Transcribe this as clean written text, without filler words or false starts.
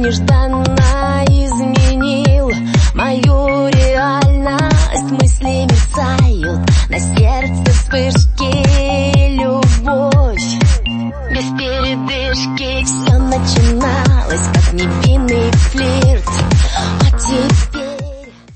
нежданно изменил мою реальность. Мысли мерцают, на сердце вспышки, любовь без передышки. Все начиналось как невинный флирт, а теперь